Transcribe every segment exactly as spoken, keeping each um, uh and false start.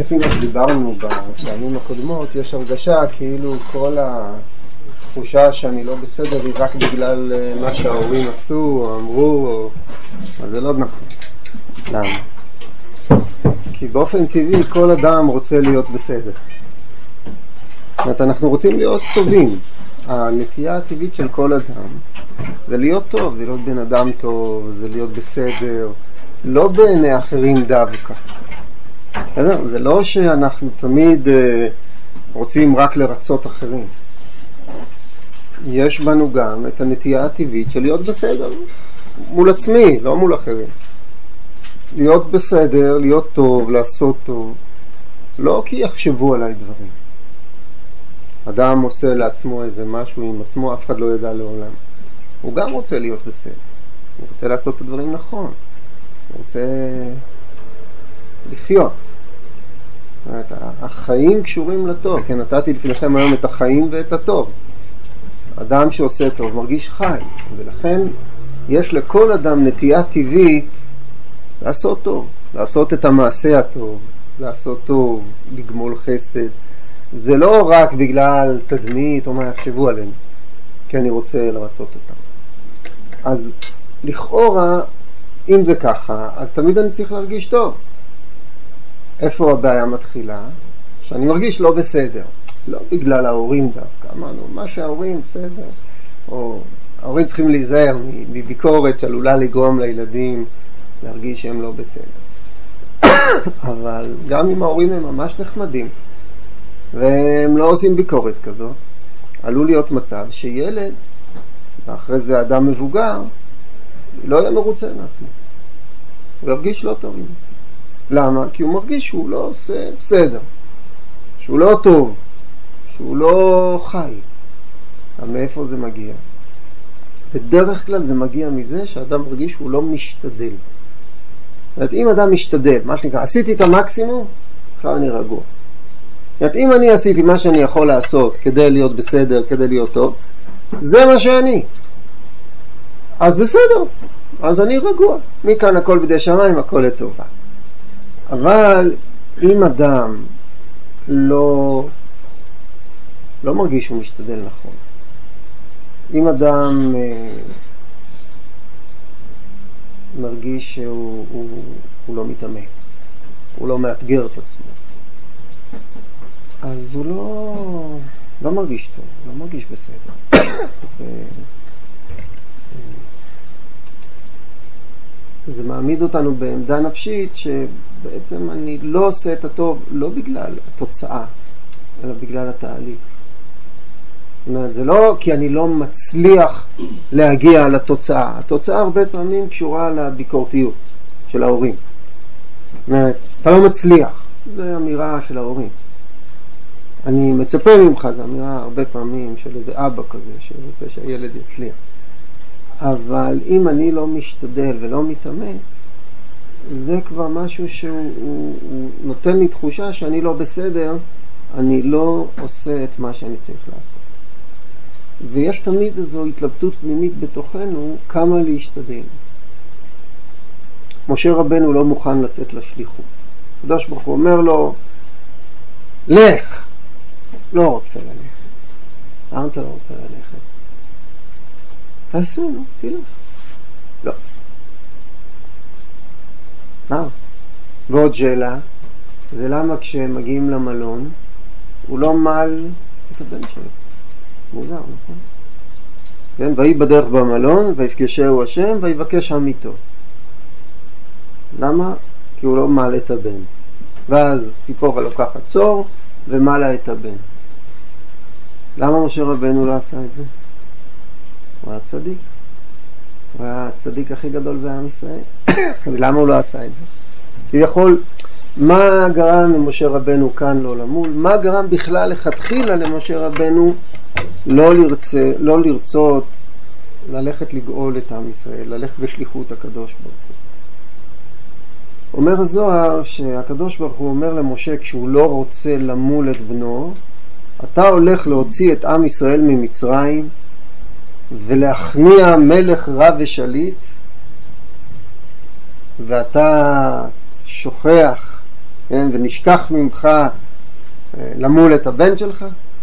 לפי מה שדיברנו בפעמים הקודמות, יש הרגשה כאילו כל התחושה שאני לא בסדר היא רק בגלל מה שההורים עשו או אמרו, או... אבל זה לא נכון. למה? כי באופן טבעי כל אדם רוצה להיות בסדר. זאת אומרת, אנחנו רוצים להיות טובים. הנטייה הטבעית של כל אדם זה להיות טוב, זה להיות בן אדם טוב, זה להיות בסדר, לא בעיני אחרים דווקא. זה לא שאנחנו תמיד רוצים רק לרצות אחרים. יש בנו גם את הנטייה הטבעית של להיות בסדר מול עצמי, לא מול אחרים. להיות בסדר, להיות טוב, לעשות טוב, לא כי יחשבו עליי דברים. אדם עושה לעצמו איזה משהו עם עצמו, אף אחד לא ידע לעולם. הוא גם רוצה להיות בסדר. הוא רוצה לעשות את הדברים נכון. הוא רוצה לחיות. החיים קשורים לטוב. כן, נתתי לפניכם היום את החיים ואת הטוב. אדם שעושה טוב מרגיש חי. ולכן יש לכל אדם נטייה טבעית לעשות טוב. לעשות את המעשה הטוב. לעשות טוב, לגמול חסד. זה לא רק בגלל תדמית או מה יחשבו עליהם, כי אני רוצה לרצות אותם. אז לכאורה, אם זה ככה, אז תמיד אני צריך להרגיש טוב. איפה הבעיה מתחילה? שאני מרגיש לא בסדר. לא בגלל ההורים דווקא. אמרנו, מה שההורים בסדר. או ההורים צריכים להיזהר מביקורת שעלולה לגרום לילדים להרגיש שהם לא בסדר. אבל גם אם ההורים הם ממש נחמדים, והם לא עושים ביקורת כזאת, עלול להיות מצב שילד, ואחרי זה אדם מבוגר, לא יהיה מרוצה מעצמו. הוא ירגיש לא טוב עם עצמו. למה? כי הוא מרגיש שהוא לא עושה בסדר, שהוא לא טוב, שהוא לא חי. מאיפה זה מגיע? בדרך כלל זה מגיע מזה שהאדם מרגיש שהוא לא משתדל. זאת אומרת, אם אדם משתדל, מה שנקרא, עשיתי את המקסימום, עכשיו אני רגוע. זאת אומרת, אם אני עשיתי מה שאני יכול לעשות כדי להיות בסדר, כדי להיות טוב, זה מה שאני. אז בסדר, אז אני רגוע. מכאן הכל בידי שמיים, הכל לטובה. אבל אם אדם לא, לא מרגיש שהוא משתדל נכון, אם אדם אה, מרגיש שהוא הוא, הוא לא מתאמץ, הוא לא מאתגר את עצמו, אז הוא לא, לא מרגיש טוב, לא מרגיש בסדר. זה, זה מעמיד אותנו בעמדה נפשית שבעצם אני לא עושה את הטוב לא בגלל התוצאה, אלא בגלל התהליך. זאת אומרת, זה לא כי אני לא מצליח להגיע לתוצאה. התוצאה הרבה פעמים קשורה לביקורתיות של ההורים. זאת אומרת, אתה לא מצליח. זו אמירה של ההורים. אני מצפה ממך, זו אמירה הרבה פעמים של איזה אבא כזה שרוצה שהילד יצליח. אבל אם אני לא משתדל ולא מתאמץ, זה כבר משהו שהוא הוא, הוא נותן לי תחושה שאני לא בסדר, אני לא עושה את מה שאני צריך לעשות. ויש תמיד איזו התלבטות פנימית בתוכנו כמה להשתדל. משה רבנו לא מוכן לצאת לשליחות. הקדוש ברוך הוא אומר לו, לך. לא רוצה ללכת. למה אתה לא רוצה ללכת? תעשה, נו, תלך. לא. מה? ועוד שאלה, זה למה כשהם מגיעים למלון, הוא לא מל את הבן שלו. מוזר, נכון? כן, והיא בדרך במלון, ויפגשהו השם, ויבקש עמיתו. למה? כי הוא לא מל את הבן. ואז ציפורה לוקחת צור, ומלה את הבן. למה משה רבנו לא עשה את זה? הוא היה צדיק. הוא היה הצדיק הכי גדול בעם ישראל. ולמה הוא לא עשה את זה? כי יכול, מה גרם למשה רבנו כאן לא למול? מה גרם בכלל לכתחילה למשה רבנו לא, לרצה, לא לרצות ללכת לגאול את עם ישראל, ללכת בשליחות הקדוש ברוך הוא? אומר הזוהר שהקדוש ברוך הוא אומר למשה כשהוא לא רוצה למול את בנו, אתה הולך להוציא את עם ישראל ממצרים ולהכניע מלך רב ושליט, ואתה שוכח כן? ונשכח ממך למול את הבן שלך,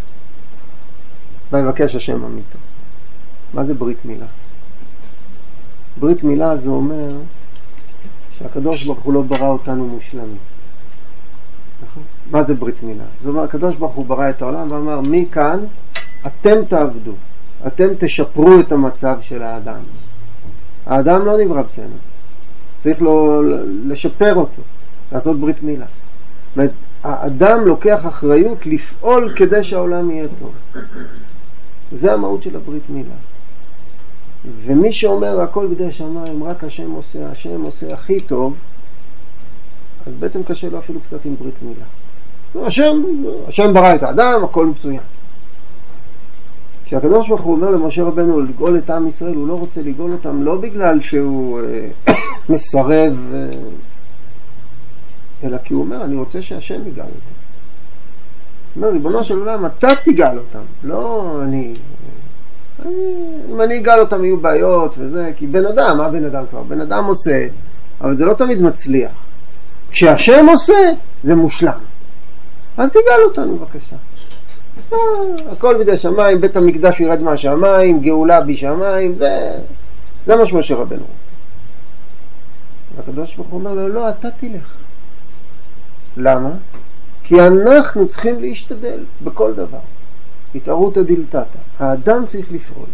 ויבקש השם עמיתו. מה זה ברית מילה? ברית מילה זה אומר שהקדוש ברוך הוא לא ברא אותנו מושלמים. נכון? מה זה ברית מילה? זה אומר, הקדוש ברוך הוא ברא את העולם ואמר, מכאן אתם תעבדו, אתם תשפרו את המצב של האדם. האדם לא נברא בסדר, צריך לו לשפר אותו, לעשות ברית מילה. זאת אומרת, האדם לוקח אחריות לפעול כדי שהעולם יהיה טוב. זה המהות של הברית מילה. ומי שאומר הכל בידי שמיים, רק השם עושה, השם עושה הכי טוב, אז בעצם קשה לו אפילו קצת עם ברית מילה. השם, השם ברא את האדם, הכל מצוין. כשהקדוש ברוך הוא אומר למשה רבנו לגאול את עם ישראל, הוא לא רוצה לגאול אותם לא בגלל שהוא אה, מסרב, אה, אלא כי הוא אומר, אני רוצה שהשם יגאל אותם. הוא אומר, ריבונו של עולם, אתה תגאל אותם, לא אני. אני אם אני אגאל אותם יהיו בעיות וזה, כי בן אדם, מה בן אדם כבר? בן אדם עושה, אבל זה לא תמיד מצליח. כשהשם עושה, זה מושלם. אז תגאל אותנו בבקשה. אה, הכל בידי שמיים, בית המקדש ירד מהשמיים, גאולה בשמיים, זה, זה מה שמשה רבנו רוצה. והקדוש ברוך הוא אומר לו, לא, אתה תלך. למה? כי אנחנו צריכים להשתדל בכל דבר. התערותא דילתתא. האדם צריך לפעול.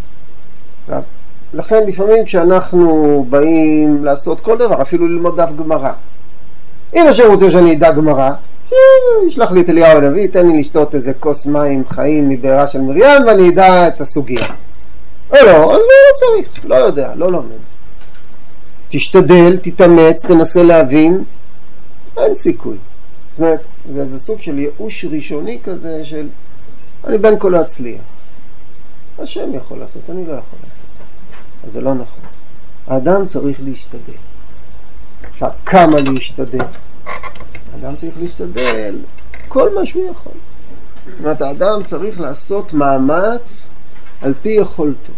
לכן לפעמים כשאנחנו באים לעשות כל דבר, אפילו ללמוד דף גמרא. אם השם רוצה שאני אדע גמרא, ישלח לי את אליהו הנביא, ייתן לי לשתות איזה כוס מים חיים מבארה של מרים ואני אדע את הסוגיה. או לא, אז לא צריך, לא יודע, לא לומד. תשתדל, תתאמץ, תנסה להבין, אין סיכוי. זאת אומרת, זה, זה סוג של ייאוש ראשוני כזה של אני בין כה לא אצליח. השם יכול לעשות, אני לא יכול לעשות. אז זה לא נכון. האדם צריך להשתדל. עכשיו, כמה להשתדל? האדם צריך להשתדל כל מה שהוא יכול. זאת אומרת, האדם צריך לעשות מאמץ על פי יכולתו.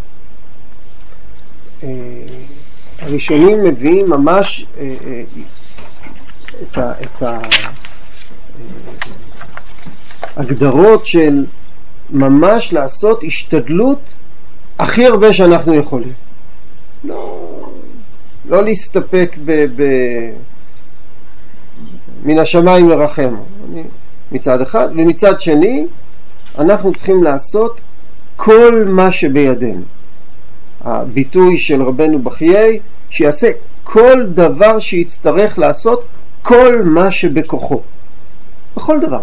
הראשונים מביאים ממש את ה... את ה הגדרות של ממש לעשות השתדלות הכי הרבה שאנחנו יכולים. לא, לא להסתפק ב, ב, מן השמיים ירחם. מצד אחד, ומצד שני, אנחנו צריכים לעשות כל מה שבידינו. הביטוי של רבנו בחיי, שיעשה כל דבר שיצטרך לעשות, כל מה שבכוחו. בכל דבר.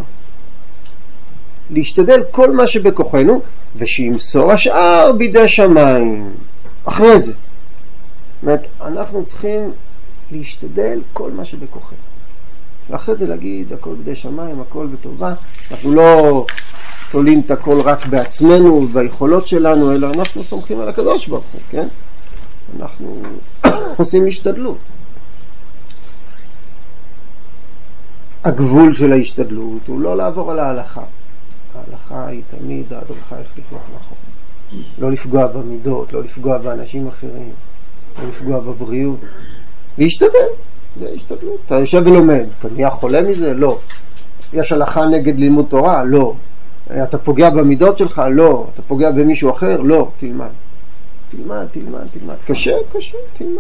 להשתדל כל מה שבכוחנו, ושימסור השאר בידי שמיים. אחרי זה. זאת אומרת, אנחנו צריכים להשתדל כל מה שבכוחנו. ואחרי זה להגיד, הכל בידי שמיים, הכל בטובה. אנחנו לא תולים את הכל רק בעצמנו וביכולות שלנו, אלא אנחנו סומכים על הקדוש ברוך הוא, כן? אנחנו עושים השתדלות. הגבול של ההשתדלות הוא לא לעבור על ההלכה. ההלכה היא תמיד ההדרכה איך לחיות נכון. לא לפגוע במידות, לא לפגוע באנשים אחרים, לא לפגוע בבריאות. להשתדל, זה השתדלות. אתה יושב ולומד, אתה נהיה חולה מזה? לא. יש הלכה נגד לימוד תורה? לא. אתה פוגע במידות שלך? לא. אתה פוגע במישהו אחר? לא. תלמד. תלמד, תלמד, תלמד. קשה, קשה, תלמד.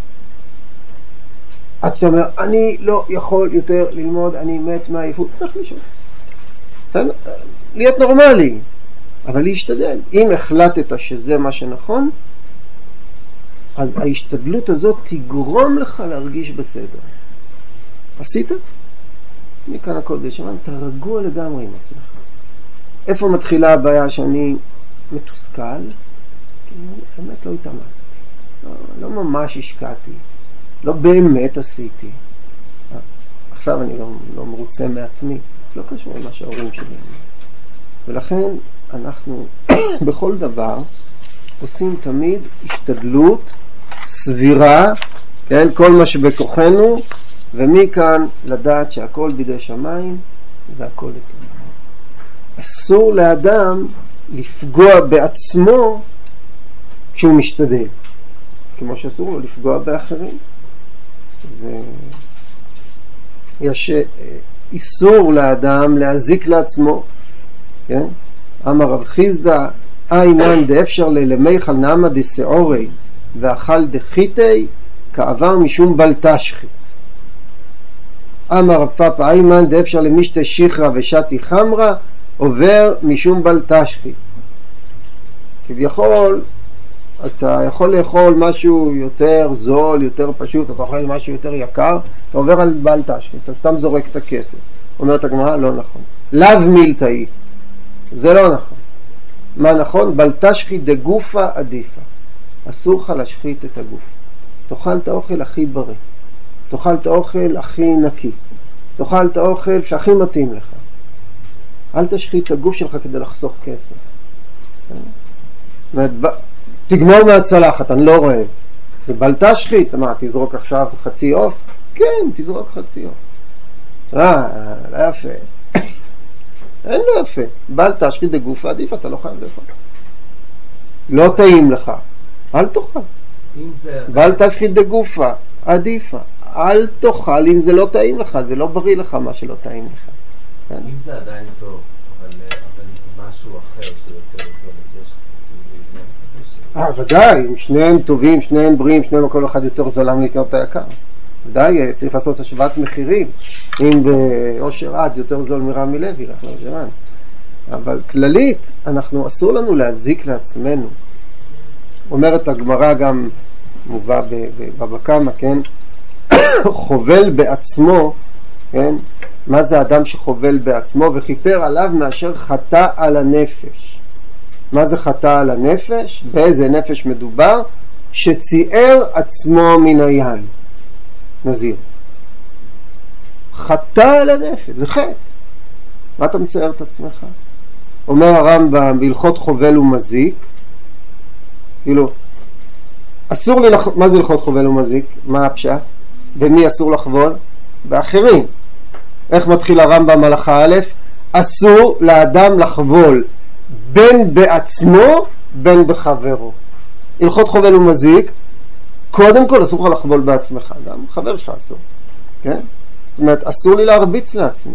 עד שאתה אומר, אני לא יכול יותר ללמוד, אני מת מהעייפות. איך לשאול? להיות נורמלי, אבל להשתדל. אם החלטת שזה מה שנכון, אז ההשתדלות הזאת תגרום לך להרגיש בסדר. עשית? מכאן הכל בשמיים, אתה רגוע לגמרי עם עצמך. איפה מתחילה הבעיה שאני מתוסכל? כי באמת לא התאמצתי. לא, לא ממש השקעתי. לא באמת עשיתי. עכשיו אני לא, לא מרוצה מעצמי. לא קשור למה שההורים שלי. ולכן אנחנו בכל דבר עושים תמיד השתדלות סבירה, כן? כל מה שבכוחנו, ומכאן לדעת שהכל בידי שמיים והכל לטובה. אסור לאדם לפגוע בעצמו כשהוא משתדל, כמו שאסור לו לפגוע באחרים. זה יש איסור לאדם להזיק לעצמו, כן? אמר רב חיסדא, אינן דאפשר ללמיכל נעמא דסעורי ואכל דחיתי כעבר משום בל תשחית. אמר רב פאפא, אינן דאפשר למשתה שיחרא ושתי חמרא עובר משום בל תשחית. כביכול אתה יכול לאכול משהו יותר זול, יותר פשוט, אתה אוכל משהו יותר יקר, אתה עובר על בל תשחית, אתה סתם זורק את הכסף. אומרת הגמרא, לא נכון. לאו מילתאי, זה לא נכון. מה נכון? בל תשחית דגופה עדיפה. אסור לך להשחית את הגוף. תאכל את האוכל הכי בריא, תאכל את האוכל הכי נקי, תאכל את האוכל שהכי מתאים לך. אל תשחית את הגוף שלך כדי לחסוך כסף. תגמור מהצלחת, אני לא רואה. בל תשחית, מה, תזרוק עכשיו חצי עוף? כן, תזרוק חצי עוף. אה, לא יפה. אין לא יפה. בל תשחית דגופה עדיף, אתה לא חייב לאכול. לא טעים לך, אל תאכל. בל תשחית דגופה עדיפה, אל תאכל אם זה לא טעים לך, זה לא בריא לך מה שלא טעים לך. אם זה עדיין טוב, אבל משהו אחר שיותר זול, אז יש אה, ודאי, אם שניהם טובים, שניהם בריאים, שניהם כל אחד יותר זולם לקנות את היקר. ודאי, צריך לעשות השוואת מחירים. אם באושר עד יותר זול מרמי לוי, לך לאושרן. אבל כללית, אנחנו, אסור לנו להזיק לעצמנו. אומרת הגמרא גם מובא בבבא קמא, כן? חובל בעצמו, כן? מה זה אדם שחובל בעצמו? וכיפר עליו מאשר חטא על הנפש. מה זה חטא על הנפש? באיזה נפש מדובר? שציער עצמו מן היין. נזיר. חטא על הנפש, זה חטא. מה אתה מצייר את עצמך? אומר הרמב"ם בהלכות חובל ומזיק, כאילו, אסור לי, לח... מה זה הלכות חובל ומזיק? מה הפשט? במי אסור לחבול? באחרים. איך מתחיל הרמב"ם הלכה א'? אסור לאדם לחבול בין בעצמו בין בחברו. הלכות חובל ומזיק, קודם כל אסור לך לחבול בעצמך, גם חבר שלך אסור, כן? זאת אומרת, אסור לי להרביץ לעצמי.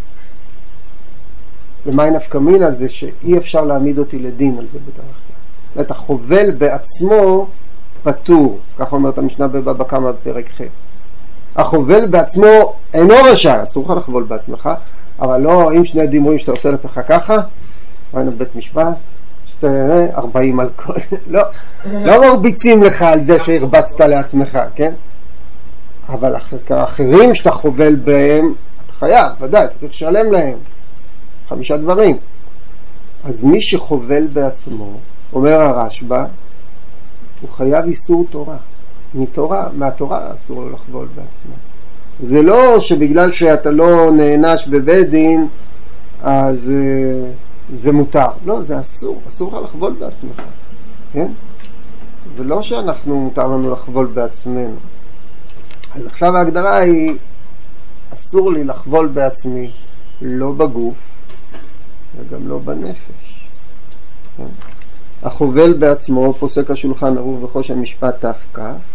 למי נפקא מינה זה שאי אפשר להעמיד אותי לדין על זה בדרך כלל. זאת אומרת, החובל בעצמו פטור, כך אומרת המשנה בבבא קמא בפרק ח'. החובל בעצמו אינו רשאי, אסור לך לחבול בעצמך, אבל לא, אם שני עדים רואים שאתה עושה לעצמך ככה, ראינו בבית משפט, שאתה ארבעים על כל, לא, לא מרביצים לך על זה שהרבצת לעצמך, כן? אבל האחרים שאתה חובל בהם, אתה חייב, ודאי, אתה צריך לשלם להם. חמישה דברים. אז מי שחובל בעצמו, אומר הרשב"א, הוא חייב איסור תורה. מתורה, מהתורה אסור לו לחבול בעצמו. זה לא שבגלל שאתה לא נענש בבית דין, אז זה מותר. לא, זה אסור. אסור לך לחבול בעצמך. כן? זה לא שאנחנו מותר לנו לחבול בעצמנו. אז עכשיו ההגדרה היא, אסור לי לחבול בעצמי, לא בגוף, וגם לא בנפש. כן? החובל בעצמו, פוסק השולחן ערוך בחושן משפט ת"כ,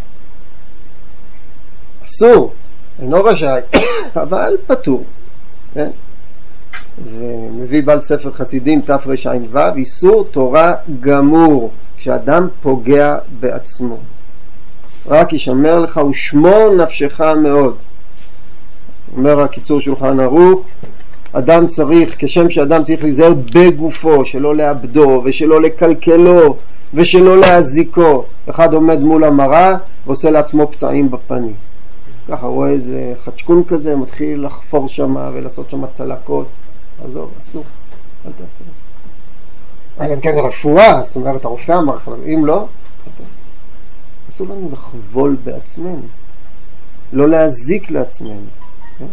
אסור, אינו רשאי, אבל פטור. כן? ומביא בעל ספר חסידים תרע"ו, איסור תורה גמור, כשאדם פוגע בעצמו. רק ישמר לך ושמור נפשך מאוד. אומר הקיצור שולחן ערוך, אדם צריך, כשם שאדם צריך להיזהר בגופו, שלא לאבדו ושלא לקלקלו ושלא להזיקו. אחד עומד מול המראה ועושה לעצמו פצעים בפנים. ככה רואה איזה חצ'קון כזה, מתחיל לחפור שם ולעשות שם צלקות. עזוב, אסור, אל תעשה. אלא אם כן זה רפואה, זאת אומרת הרופא אמר לך, אם לא, אל תעשה. אסור לנו לחבול בעצמנו, לא להזיק לעצמנו. כן?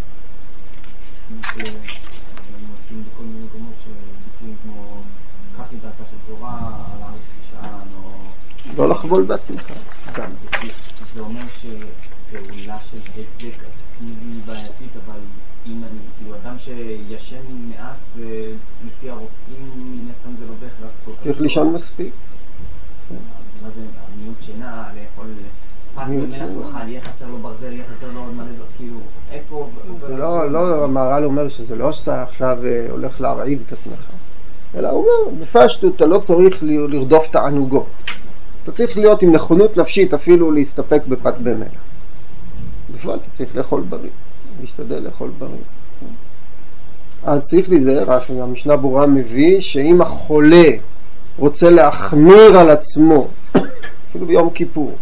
אנחנו מוצאים בכל מיני מקומות שביטויים כמו קח לדעתה של תורה, על הארץ תשען, או... לא לחבול בעצמך. זה אומר שפעולה של היזק היא בעייתית, אבל אם אני, כאילו אדם שישן מעט לפי הרופאים, נסתם זה לא בהכרח... צריך לישון מספיק. מה זה, המיעוט שינה, לאכול... פת במלח תאכל, יהיה חסר לו ברזל, יהיה חסר לו עוד מלא, כאילו, איפה... לא, לא, המהר"ל אומר שזה לא שאתה עכשיו הולך להרעיב את עצמך, אלא הוא אומר, בפשטות אתה לא צריך לרדוף תענוגות. אתה צריך להיות עם נכונות נפשית אפילו להסתפק בפת במלח. בפועל אתה צריך לאכול בריא, להשתדל לאכול בריא. אז צריך להיזהר, המשנה ברורה מביא שאם החולה רוצה להחמיר על עצמו, אפילו ביום כיפור,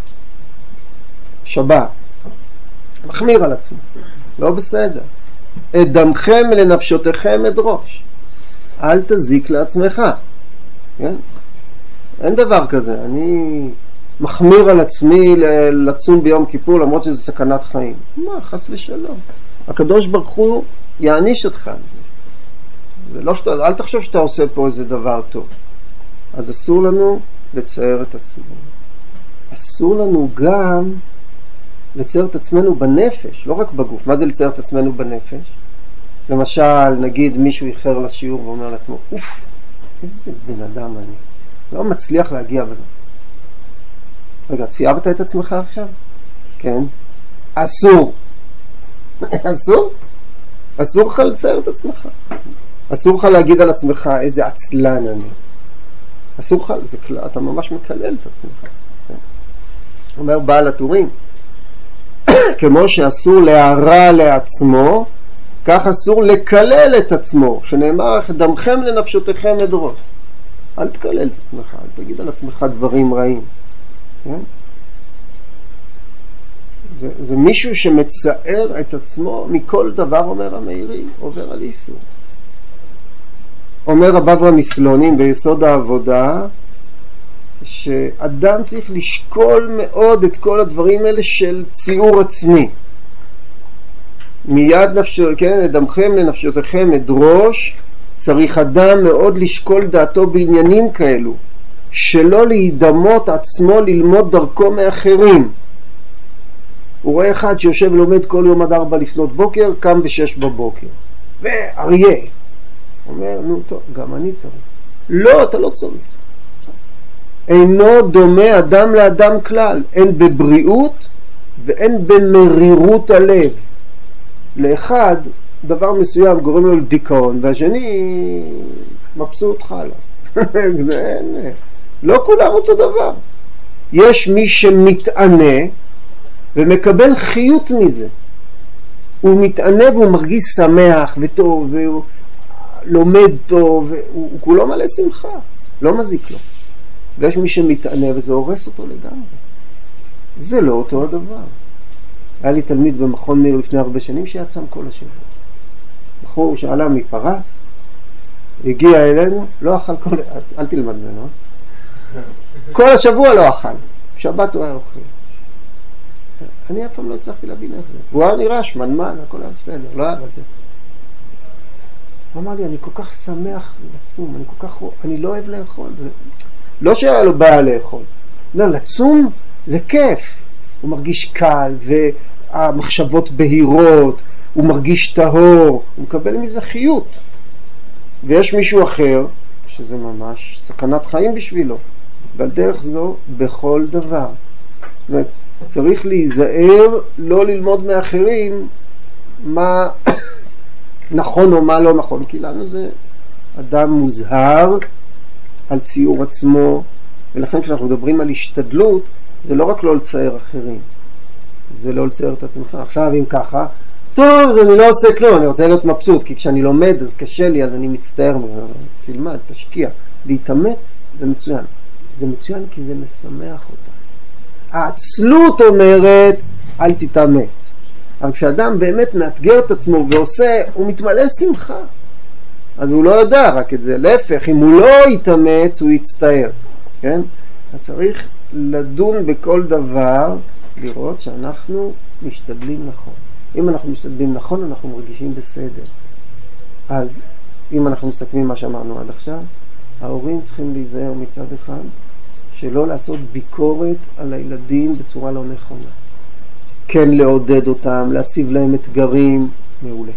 שבת, מחמיר על עצמו, לא בסדר. את דמכם לנפשותיכם אדרוש, אל תזיק לעצמך, כן? אין דבר כזה, אני מחמיר על עצמי לצום ביום כיפור למרות שזה סכנת חיים. מה, חס ושלום. הקדוש ברוך הוא יעניש אותך. זה לא שאתה, אל תחשוב שאתה עושה פה איזה דבר טוב. אז אסור לנו לצייר את עצמנו. אסור לנו גם לצייר את עצמנו בנפש, לא רק בגוף. מה זה לצייר את עצמנו בנפש? למשל, נגיד מישהו איחר לשיעור ואומר לעצמו, אוף, איזה בן אדם אני. לא מצליח להגיע בזה. רגע, ציירת את עצמך עכשיו? כן. אסור. אסור? אסור לך לצייר את עצמך. אסור לך להגיד על עצמך איזה עצלן אני. אסור לך, זה, אתה ממש מקלל את עצמך. כן. אומר בעל הטורים, כמו שאסור להרע לעצמו, כך אסור לקלל את עצמו, שנאמר, דמכם לנפשותיכם אדרוש. אל תקלל את עצמך, אל תגיד על עצמך דברים רעים. כן? זה, זה מישהו שמצער את עצמו מכל דבר, אומר המאירי, עובר על איסור. אומר רב אברהם מסלונים ביסוד העבודה, שאדם צריך לשקול מאוד את כל הדברים האלה של ציור עצמי. מיד נפשו, כן, דמכם לנפשותיכם אדרוש, צריך אדם מאוד לשקול דעתו בעניינים כאלו, שלא להידמות עצמו ללמוד דרכו מאחרים. הוא רואה אחד שיושב ולומד כל יום עד ארבע לפנות בוקר, קם בשש בבוקר. ואריה, אומר, נו טוב, גם אני צריך. לא, אתה לא צריך. אינו דומה אדם לאדם כלל, אין בבריאות ואין במרירות הלב. לאחד דבר מסוים גורם לו לדיכאון, והשני מבסוט חלס. זה אין, לא כולם אותו דבר. יש מי שמתענה ומקבל חיות מזה. הוא מתענה והוא מרגיש שמח וטוב, והוא לומד טוב, והוא הוא כולו מלא שמחה, לא מזיק לו. ויש מי שמתענה וזה הורס אותו לגמרי. זה לא אותו הדבר. היה לי תלמיד במכון מאיר לפני הרבה שנים שיצם כל השבוע. בחור שעלה מפרס, הגיע אלינו, לא אכל כל... אל תלמד ממנו. כל השבוע לא אכל. שבת הוא היה אוכל. אני אף פעם לא הצלחתי להבין איך זה. הוא היה נראה שמנמן, הכל היה בסדר, לא היה בזה. הוא אמר לי, אני כל כך שמח לצום, אני כל כך... אני לא אוהב לאכול. לא שהיה לו בעיה לאכול. לא, לצום זה כיף. הוא מרגיש קל, והמחשבות בהירות, הוא מרגיש טהור, הוא מקבל מזה חיות. ויש מישהו אחר, שזה ממש סכנת חיים בשבילו, ועל דרך זו בכל דבר. זאת אומרת, צריך להיזהר, לא ללמוד מאחרים מה נכון או מה לא נכון, כי לנו זה אדם מוזהר על ציור עצמו, ולכן כשאנחנו מדברים על השתדלות, זה לא רק לא לצייר אחרים, זה לא לצייר את עצמך. עכשיו אם ככה, טוב, אז אני לא עושה כלום, אני רוצה להיות מבסוט, כי כשאני לומד אז קשה לי, אז אני מצטער. תלמד, תשקיע. להתאמץ זה מצוין. זה מצוין כי זה משמח אותה. העצלות אומרת, אל תתאמץ. אבל כשאדם באמת מאתגר את עצמו ועושה, הוא מתמלא שמחה. אז הוא לא יודע רק את זה. להפך, אם הוא לא יתאמץ, הוא יצטער. כן? אז צריך לדון בכל דבר, לראות שאנחנו משתדלים נכון. אם אנחנו משתדלים נכון, אנחנו מרגישים בסדר. אז אם אנחנו מסכמים מה שאמרנו עד עכשיו, ההורים צריכים להיזהר מצד אחד, שלא לעשות ביקורת על הילדים בצורה לא נכונה. כן לעודד אותם, להציב להם אתגרים, מעולה.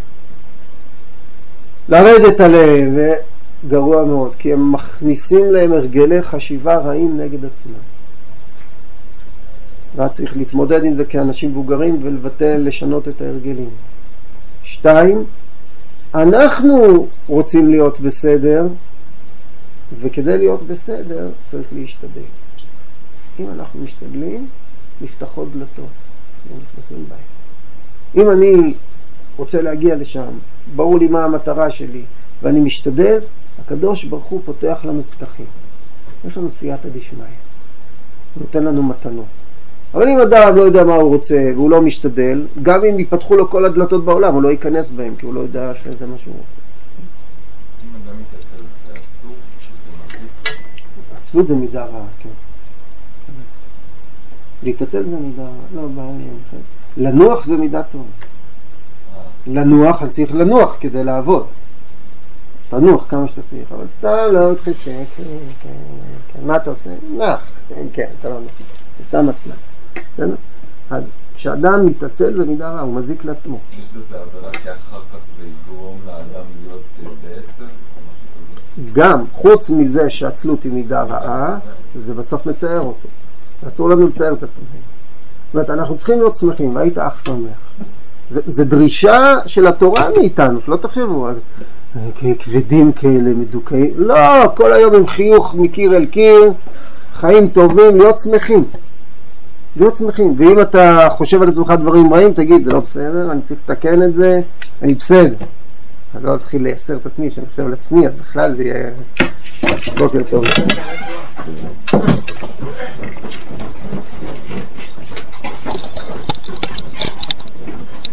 לרדת עליהם, וגרוע מאוד, כי הם מכניסים להם הרגלי חשיבה רעים נגד עצמם. ואז צריך להתמודד עם זה כאנשים מבוגרים ולבטל, לשנות את ההרגלים. שתיים, אנחנו רוצים להיות בסדר, וכדי להיות בסדר צריך להשתדל. אם אנחנו משתדלים, נפתחות דלתות, ונכנסים בהם. אם אני רוצה להגיע לשם, ברור לי מה המטרה שלי, ואני משתדל, הקדוש ברוך הוא פותח לנו פתחים. יש לנו סייעתא דשמיא. הוא נותן לנו מתנות. אבל אם אדם לא יודע מה הוא רוצה, והוא לא משתדל, גם אם ייפתחו לו כל הדלתות בעולם, הוא לא ייכנס בהם, כי הוא לא יודע שזה מה שהוא רוצה. אם אדם מתעצל, זה אסור, זה מזיק? עצלות זה מידה רעה, כן. להתעצל זה מידה רעה, לא בעניין. לנוח זה מידה טוב. לנוח, אני צריך לנוח כדי לעבוד. תנוח כמה שאתה צריך, אבל סתם לא תחשק, כן, כן, כן, מה אתה עושה? נח, כן, כן, אתה לא נח. זה סתם עצלן. אז כשאדם מתעצל זה מידה רעה, הוא מזיק לעצמו. יש בזה עבירה כי אחר כך זה יגרום לאדם להיות בעצם? גם, חוץ מזה שהעצלות היא מידה רעה, זה בסוף מצער אותו. אסור לנו לצייר את עצמם. זאת אומרת, אנחנו צריכים להיות שמחים, והיית אך שמח. זה, זה דרישה של התורה מאיתנו, שלא תחשבו, כבדים כאלה, מדוכאים. לא, כל היום עם חיוך מקיר אל קיר, חיים טובים, להיות שמחים. להיות שמחים. ואם אתה חושב על עצמך דברים רעים, תגיד, זה לא בסדר, אני צריך לתקן את זה, אני בסדר. אני לא אתחיל לייסר את עצמי, שאני חושב על עצמי, אז בכלל זה יהיה בוקר טוב.